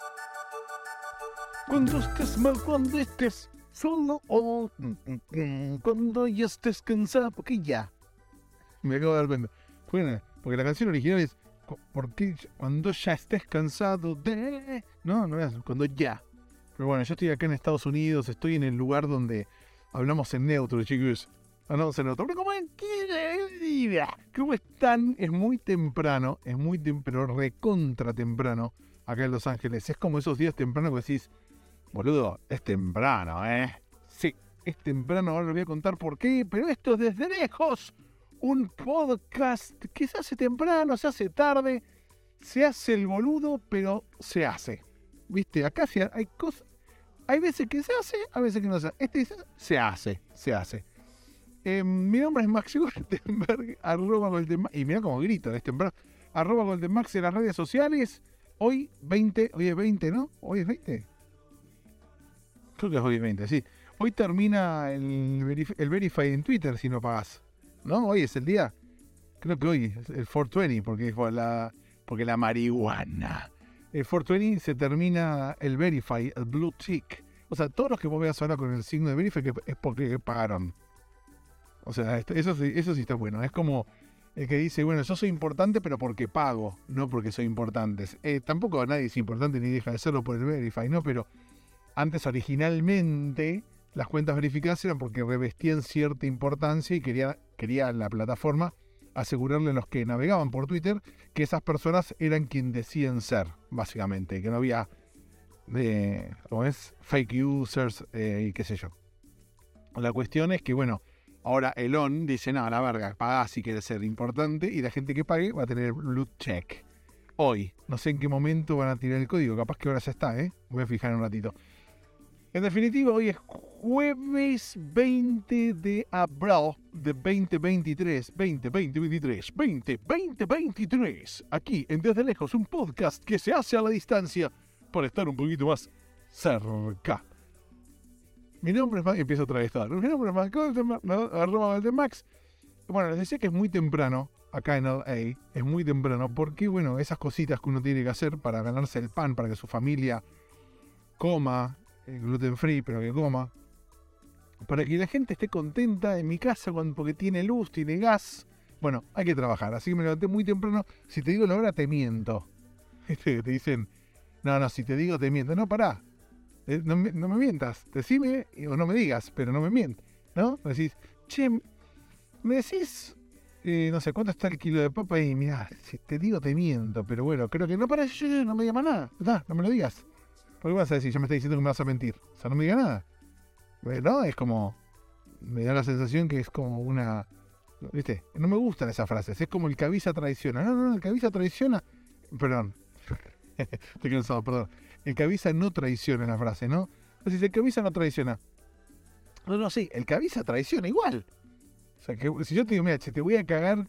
Cuando estés mal, cuando estés solo, cuando ya estés cansado, porque ya. Me acabo de dar cuenta. Bueno, porque la canción original es porque cuando ya estés cansado de... No es cuando ya. Pero bueno, yo estoy acá en Estados Unidos, estoy en el lugar donde hablamos en neutro, chicos. Hablamos en neutro. Pero ¿cómo están? Es muy temprano, pero recontra temprano acá en Los Ángeles. Es como esos días tempranos que decís, boludo, es temprano, Sí, es temprano, ahora les voy a contar por qué, pero esto es Desde Lejos, un podcast que se hace temprano, se hace tarde, se hace el boludo, pero se hace. ¿Viste? Acá hay cosas, hay veces que se hace, a veces que no se hace. Se hace. Mi nombre es Maxi Goldenberg, @Goldenmax, y mira cómo grito, es temprano, @Goldenmax en las redes sociales. Hoy es 20, ¿no? Hoy es 20. Creo que es hoy 20, sí. Hoy termina el Verify en Twitter si no pagás. ¿No? Hoy es el día. Creo que hoy es el 420 porque la marihuana. El 420 se termina el Verify, el Blue Tick. O sea, todos los que vos veas ahora con el signo de Verify es porque pagaron. O sea, eso sí está bueno. Es como el que dice, bueno, yo soy importante pero porque pago, no porque soy importante. Tampoco nadie es importante ni deja de serlo por el Verify, ¿no? Pero antes, originalmente, las cuentas verificadas eran porque revestían cierta importancia y quería la plataforma asegurarle a los que navegaban por Twitter que esas personas eran quien decían ser, básicamente, que no había fake users y qué sé yo. La cuestión es que, bueno, ahora Elon dice, no, la verga, pagá si quieres ser importante y la gente que pague va a tener blue check. Hoy, no sé en qué momento van a tirar el código, capaz que ahora ya está, voy a fijar en un ratito. En definitiva, hoy es jueves 20 de abril de 2023. Aquí en Desde Lejos, un podcast que se hace a la distancia para estar un poquito más cerca. Mi nombre es Max, empiezo otra vez. Mi nombre es Max, @Goldenmax. Bueno, les decía que es muy temprano acá en LA, es muy temprano porque, bueno, esas cositas que uno tiene que hacer para ganarse el pan, para que su familia coma, gluten free, pero que coma, para que la gente esté contenta en mi casa porque tiene luz, tiene gas. Bueno, hay que trabajar, así que me levanté muy temprano. Si te digo la hora, te miento. Te dicen, no, si te digo, te miento. No, pará, no me mientas, decime o no me digas, pero no me mientas, ¿no? Me decís, che, me decís, no sé, ¿cuánto está el kilo de papa? Y mirá, si te digo, te miento, pero bueno, creo que no, pará, yo no me digas más nada, no me lo digas. ¿Por qué vas a decir? Ya me estás diciendo que me vas a mentir. O sea, no me diga nada. ¿No? Es como... Me da la sensación que es como una... ¿Viste? No me gustan esas frases. Es como el que avisa traiciona. No, el que avisa traiciona... Perdón. Estoy cansado, perdón. El que avisa no traiciona la frase, ¿no? Entonces, el que avisa no traiciona. No, sí. El que avisa traiciona igual. O sea, que si yo te digo, mira, che, te voy a cagar.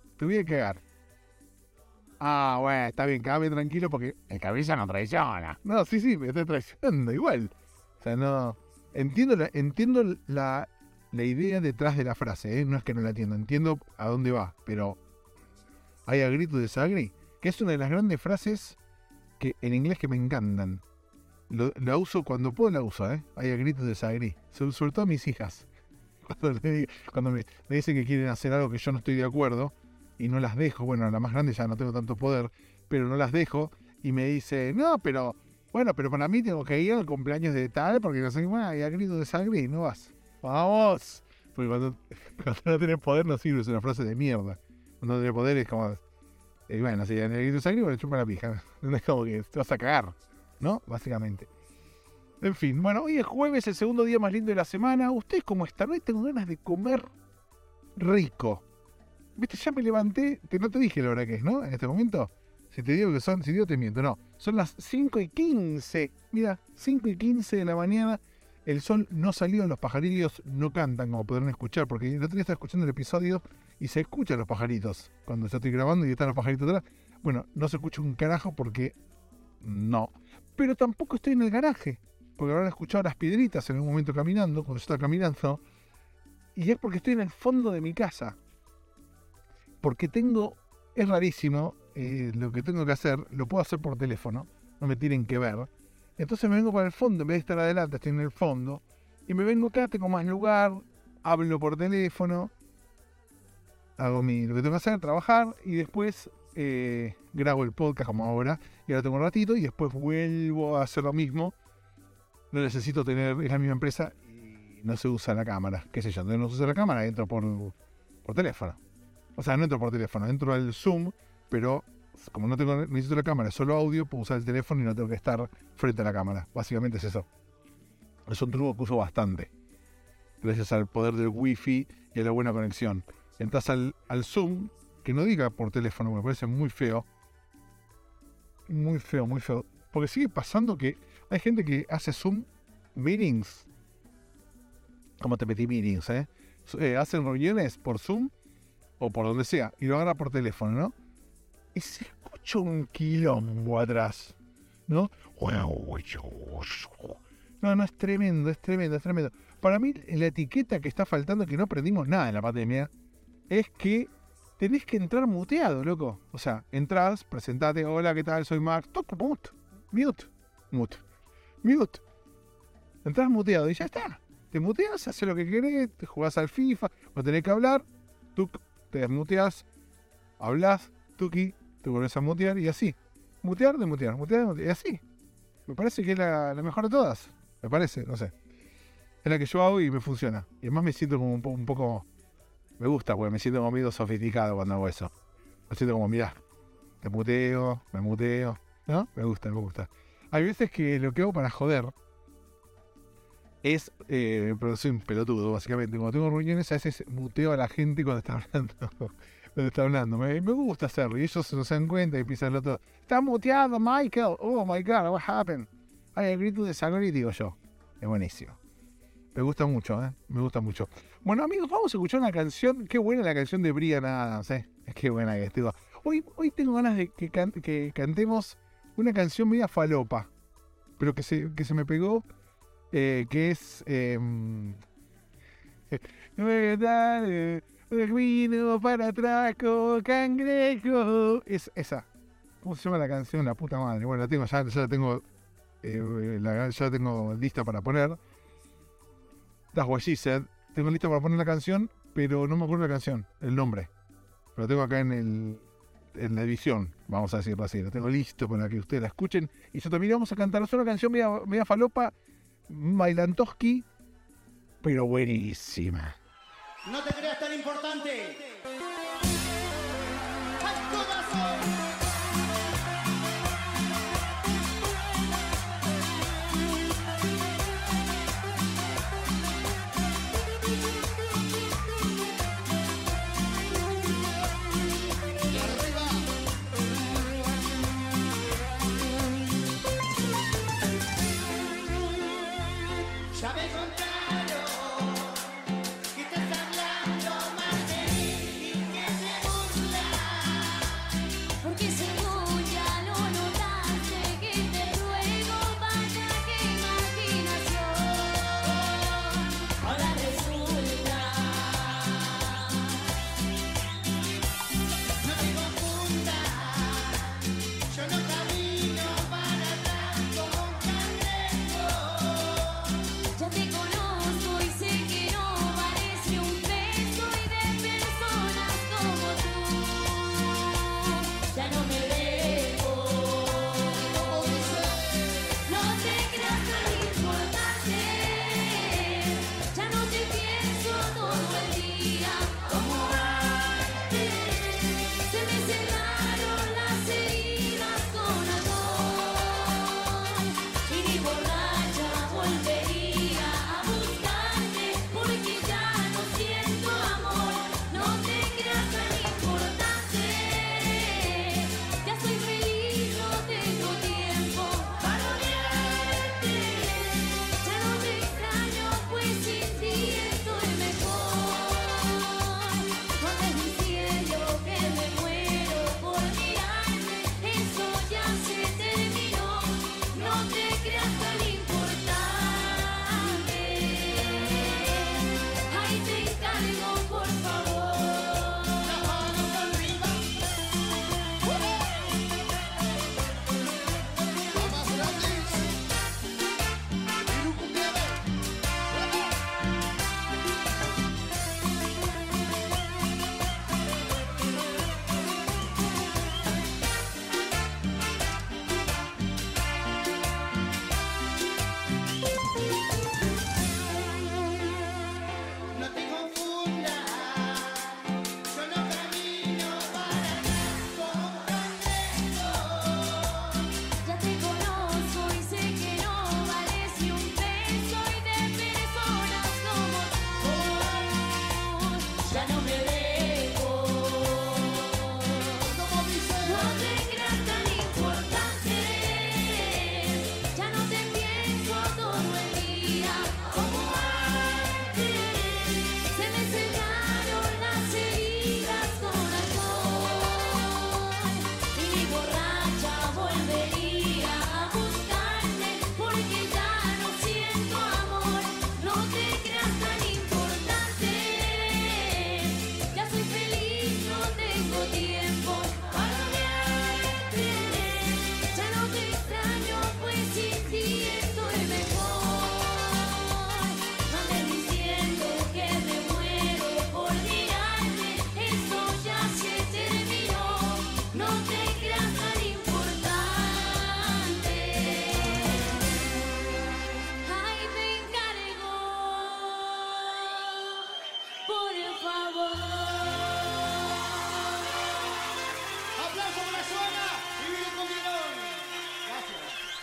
Ah, bueno, está bien, cágame tranquilo porque el que avisa no traiciona. No, sí, me estoy traicionando igual. O sea, no... Entiendo la idea detrás de la frase, no es que no la entiendo a dónde va, pero hay a grito de sangre, que es una de las grandes frases que en inglés que me encantan. La uso cuando puedo, la uso, hay a grito de sangre, sobre todo a mis hijas. Cuando me dicen que quieren hacer algo que yo no estoy de acuerdo, y no las dejo, bueno, la más grande ya no tengo tanto poder, pero no las dejo, y me dice, no, pero para mí tengo que ir al cumpleaños de tal, porque no sé qué más, y a grito de sangre y no vas. ¡Vamos! Porque cuando no tenés poder no sirve, es una frase de mierda. Cuando no tenés poder es como... bueno, si en el grito de sangre, bueno, chupa la pija. No es como que te vas a cagar, ¿no? Básicamente. En fin, bueno, hoy es jueves, el segundo día más lindo de la semana. ¿Ustedes cómo están? Hoy tengo ganas de comer rico. ¿Viste? Ya me levanté, no te dije la hora que es, ¿no? En este momento. Si te digo te miento, no. Son las 5:15. Mira, 5:15 de la mañana. El sol no salió, los pajarillos no cantan, como podrán escuchar, porque el otro día estaba escuchando el episodio y se escuchan los pajaritos. Cuando yo estoy grabando y están los pajaritos atrás. Bueno, no se escucha un carajo porque no. Pero tampoco estoy en el garaje, porque habrán escuchado las piedritas en algún momento caminando, cuando yo estaba caminando. Y es porque estoy en el fondo de mi casa. Porque es rarísimo, lo que tengo que hacer, lo puedo hacer por teléfono, no me tienen que ver. Entonces me vengo para el fondo, en vez de estar adelante, estoy en el fondo. Y me vengo acá, tengo más lugar, hablo por teléfono, hago lo que tengo que hacer, trabajar, y después grabo el podcast como ahora, y ahora tengo un ratito, y después vuelvo a hacer lo mismo. No necesito tener, es la misma empresa, y no se usa la cámara, qué sé yo, no se usa la cámara, entro por teléfono. O sea, no entro por teléfono, entro al Zoom, pero como necesito la cámara, solo audio, puedo usar el teléfono y no tengo que estar frente a la cámara. Básicamente es eso. Es un truco que uso bastante, gracias al poder del wifi y a la buena conexión. Entras al Zoom, que no diga por teléfono, me parece muy feo. Muy feo, muy feo. Porque sigue pasando que hay gente que hace Zoom meetings. Como te metí meetings, hacen reuniones por Zoom o por donde sea, y lo agarra por teléfono, ¿no? Y se escucha un quilombo atrás, ¿no? No, es tremendo. Para mí, la etiqueta que está faltando, que no aprendimos nada en la pandemia, es que tenés que entrar muteado, loco. O sea, entrás, presentate, hola, ¿qué tal? Soy Max. Toca mute. Entrás muteado y ya está. Te muteas, haces lo que querés, te jugás al FIFA, no tenés que hablar, tú te desmuteas, hablas, tuki, te volvés a mutear y así. Mutear, y así. Me parece que es la mejor de todas. Me parece, no sé. Es la que yo hago y me funciona. Y además me siento como un poco... Me gusta, porque me siento como medio sofisticado cuando hago eso. Me siento como, mirá, me muteo. ¿No? Me gusta. Hay veces que lo que hago para joder es... pero soy un pelotudo, básicamente. Cuando tengo reuniones, a veces muteo a la gente cuando está hablando. Me gusta hacerlo. Y ellos se dan cuenta y empiezan el otro. Está muteado, Michael. Oh my God, what happened? I agree to disagree, digo yo. Es buenísimo. Me gusta mucho, Me gusta mucho. Bueno, amigos, vamos a escuchar una canción. Qué buena la canción de Bryan Adams, Qué buena que estuvo. Hoy tengo ganas de que cantemos una canción media falopa. Pero que se me pegó. Que es... vino para atrás con cangrejo. Es esa. ¿Cómo se llama la canción? La puta madre. Bueno, ya la tengo. Ya la tengo lista para poner. That's what she said. Tengo lista para poner la canción, pero no me acuerdo la canción, el nombre. Lo tengo acá en la edición, vamos a decirlo así. Lo tengo listo para que ustedes la escuchen. Y yo también vamos a cantar una canción media falopa, Bailantoski, pero buenísima. No te creas tan importante. ¡Al corazón! Ya me contaron que estás hablando mal de mí y que te burlas. Porque según ya lo notaste que te ruego vaya que imaginación. Ahora resulta. No te confundas, yo no camino para atrás como un cangrejo. Ya te conozco y sé que no parece un beso y de personas como tú. Ya no me dejo. No te creas tan importante. Ya no te pienso todo el día como antes. Se me cerraron las heridas con alcohol. Y ni borracha volvería a buscarte porque ya no siento amor. No te creas tan importante. Ya soy feliz, no tengo tiempo para odiarte. Ya no te extraño, pues sin ti estoy mejor. Cuando es mi cielo que me muero por mirarte, eso ya se terminó. No te creas tan importante. Ahí te encargo, por favor. Las manos arriba. La mano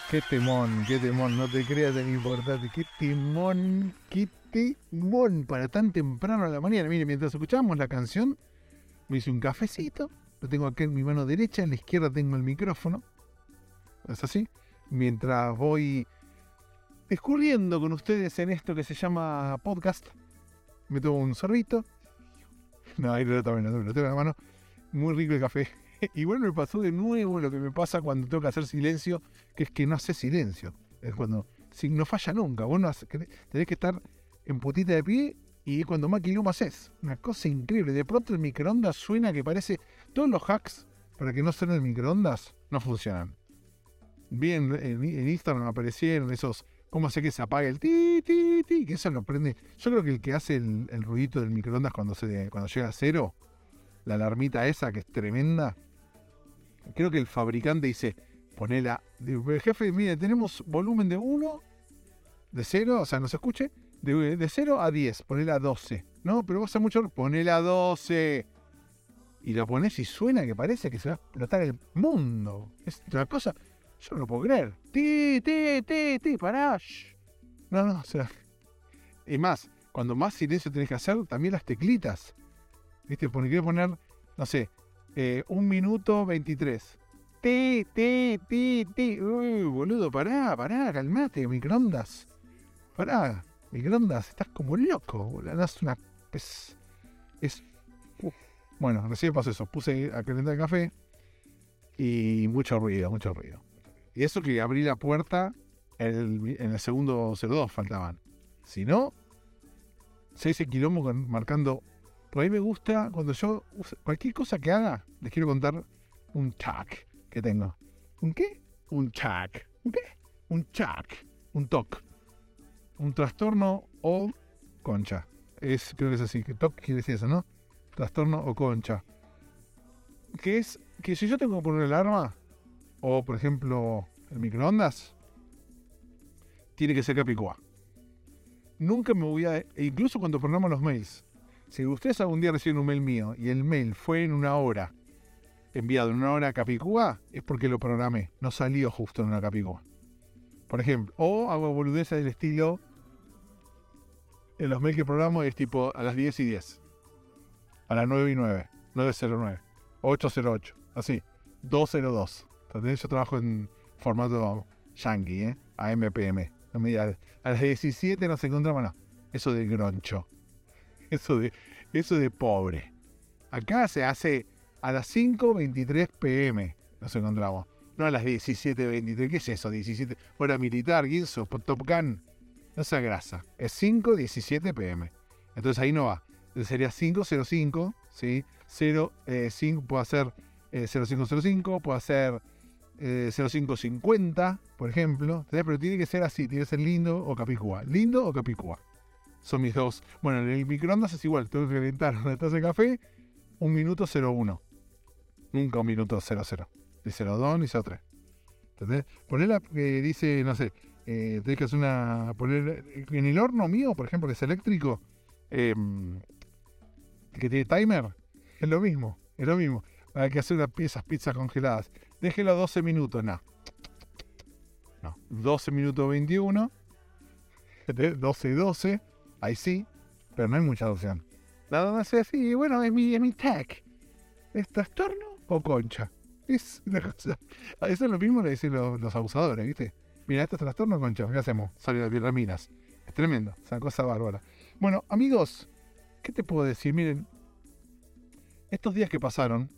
Qué temón, no te creas tan importante. Qué temón para tan temprano a la mañana. Mire, mientras escuchábamos la canción, me hice un cafecito, lo tengo aquí en mi mano derecha, en la izquierda tengo el micrófono. ¿Es así? Mientras voy discurriendo con ustedes en esto que se llama podcast, me tomo un sorbito. No, ahí lo tengo en la mano. Muy rico el café. Igual me pasó de nuevo lo que me pasa cuando tengo que hacer silencio, que es que no hace silencio. Es cuando no falla nunca. Vos no tenés que estar en putita de pie y es cuando más quilombo haces. Una cosa increíble. De pronto el microondas suena que parece... Todos los hacks para que no suene el microondas no funcionan. Bien, en Instagram aparecieron esos... ¿Cómo hace que se apague el ti, ti, ti? Que eso lo prende. Yo creo que el que hace el ruidito del microondas cuando llega a cero, la alarmita esa que es tremenda, creo que el fabricante dice, ponela, jefe, mire, tenemos volumen de 1, de 0, o sea, no se escuche, de 0 a 10, ponela a 12. No, pero vos hace mucho, ponela a 12. Y lo pones y suena que parece que se va a explotar el mundo. Es una cosa, yo no lo puedo creer. Pará. Shh. No, o sea. Es más, cuando más silencio tenés que hacer, también las teclitas. ¿Viste? Quiero poner, no sé, 1 minuto 23. Uy, boludo, pará, calmate, microondas. Pará, microondas, estás como loco, boludo. Das una... Bueno, recién pasó eso. Puse a calentar el café y mucho ruido. Y eso que abrí la puerta en el segundo 02 faltaban. Si no, se hice quilombo marcando... Por ahí me gusta, cuando yo uso cualquier cosa que haga, les quiero contar un TAC que tengo. ¿Un qué? Un TAC. ¿Un qué? Un TAC. Un TOC. Un trastorno o concha. Creo que es así, que TOC quiere decir eso, ¿no? Trastorno o concha. Que es que si yo tengo que poner el alarma, o por ejemplo el microondas, tiene que ser Capicúa. Nunca me voy a... Incluso cuando programamos los mails. Si ustedes algún día reciben un mail mío y el mail fue en una hora, enviado en una hora a Capicúa, es porque lo programé. No salió justo en una Capicúa. Por ejemplo, o hago boludeces del estilo, en los mails que programo es tipo a las 10 y 10. A las 9 y 9. 909. 808. Así. 202. Entonces yo trabajo en formato yankee, AMPM. No me digas, a las 17 nos encontramos, no. Eso de groncho. Eso de pobre. Acá se hace a las 5:23 PM. Nos encontramos. No a las 17:23. ¿Qué es eso? 17. Hora militar, Guinso, Top Gun. No sea grasa. Es 5:17 PM. Entonces ahí no va. Entonces sería 5:05. ¿Sí? 5 puede ser 05:05. Puede ser 05:50, por ejemplo. Pero tiene que ser así. Tiene que ser lindo o Capicúa. Lindo o Capicúa. Son mis dos. Bueno, en el microondas es igual. Tengo que calentar una taza de café. 1 minuto 01. Nunca 1 minuto 00. Ni 02 ni 03. ¿Entendés? Ponerla que dice, no sé, tenés que hacer poner en el horno mío, por ejemplo, que es eléctrico, que tiene timer, es lo mismo. Hay que hacer esas pizzas congeladas. Déjelo 12 minutos, no. 12 minutos 21. 12. Ahí sí, pero no hay mucha opción. Nada más así, bueno, es mi tag. ¿Es trastorno o concha? Es una cosa. Eso es lo mismo que dicen los abusadores, ¿viste? Mira, esto es trastorno o concha, ¿qué hacemos? Salió de viraminas. Es tremendo, es una cosa bárbara. Bueno, amigos, ¿qué te puedo decir? Miren, estos días que pasaron,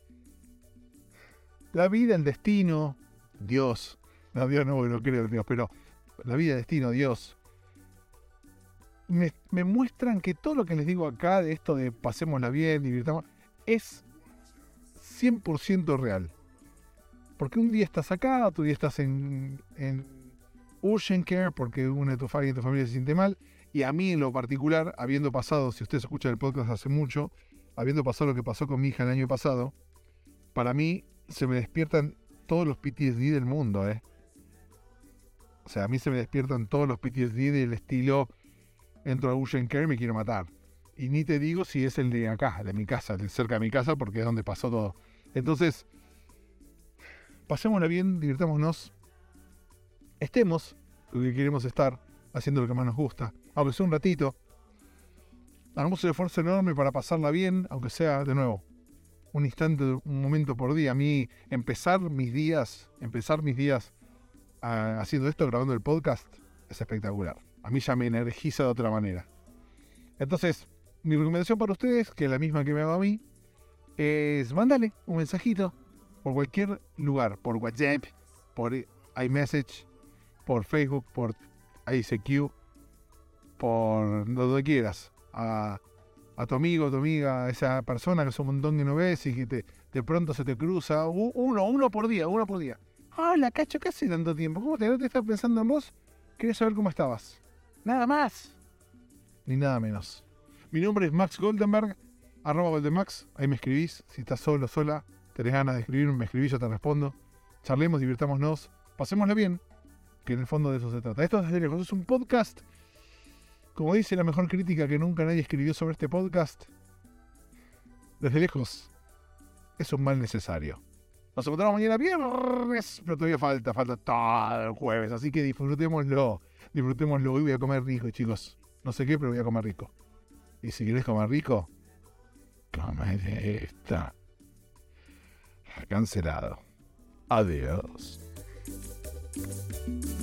la vida, el destino, Dios, no, Dios no, porque no creo en Dios, pero la vida, el destino, Dios, me muestran que todo lo que les digo acá de esto de pasémosla bien, divirtamos, es 100% real. Porque un día estás acá, otro día estás en urgent care porque uno de tu familia se siente mal, y a mí en lo particular, habiendo pasado, si ustedes escuchan el podcast hace mucho, habiendo pasado lo que pasó con mi hija el año pasado, para mí se me despiertan todos los PTSD del mundo, O sea, a mí se me despiertan todos los PTSD del estilo, entro a urgent care y me quiero matar. Y ni te digo si es el de acá, de mi casa, el cerca de mi casa, porque es donde pasó todo. Entonces, pasémosla bien, divirtámonos. estemos lo que queremos estar, haciendo lo que más nos gusta, aunque sea un ratito. Hagamos un esfuerzo enorme para pasarla bien, aunque sea, de nuevo, un instante, un momento por día. A mí, empezar mis días haciendo esto, grabando el podcast, es espectacular. A mí ya me energiza de otra manera. Entonces, mi recomendación para ustedes, que es la misma que me hago a mí, es mándale un mensajito por cualquier lugar, por WhatsApp, por iMessage, por Facebook, por ICQ, por donde quieras, a tu amigo, tu amiga, a esa persona que es un montón que no ves y que de pronto se te cruza, uno por día. Hola, Cacho, ¿qué hace tanto tiempo? ¿Cómo te estás pensando en vos? Quería saber cómo estabas. Nada más. Ni nada menos. Mi nombre es Max Goldenberg, @Goldenmax. Ahí me escribís. Si estás solo, sola, tenés ganas de escribirme, me escribís, yo te respondo. Charlemos, divirtámonos, pasémosla bien, que en el fondo de eso se trata. Esto Desde Lejos es un podcast. Como dice la mejor crítica que nunca nadie escribió sobre este podcast, Desde Lejos es un mal necesario. Nos encontramos mañana viernes, pero todavía falta todo el jueves, así que disfrutémoslo. Hoy voy a comer rico, chicos. No sé qué, pero voy a comer rico. Y si querés comer rico, come esta. Cancelado. Adiós.